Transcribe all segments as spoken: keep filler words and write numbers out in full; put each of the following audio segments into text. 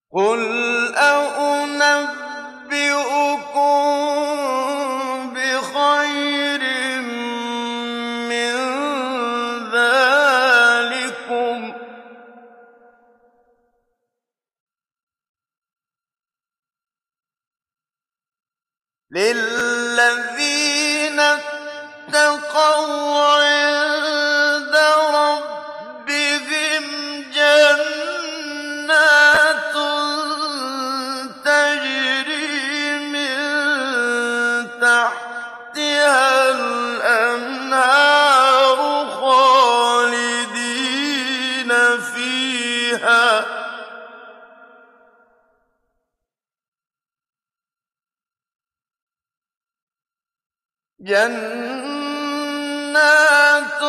قُلْ أَؤُنَبِّئُكُم بِخَيْرٍ مِّن ذَٰلِكُمْ ۚ لِلَّذِينَ اتَّقَوْا عِندَ رَبِّهِمْ جَنَّاتٌ تَجْرِي مِن تَحْتِهَا الْأَنْهَارُ خَالِدِينَ فِيهَا ۚ جَنَّاتٌ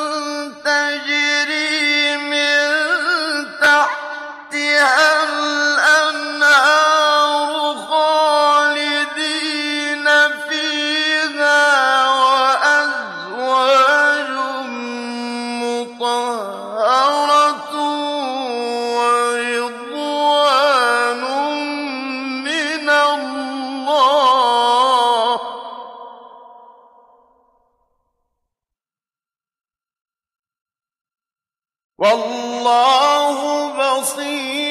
تَجْرِي مِن تَحْتِهَا الْأَنْهَارُ خَالِدِينَ فِيهَا ۚ وَأَزْوَاجٌ مُّطَهَّرَةٌ وَرِضْوَانٌ مِّنَ اللَّهِ ۗ وَاللَّهُ بَصِيرٌ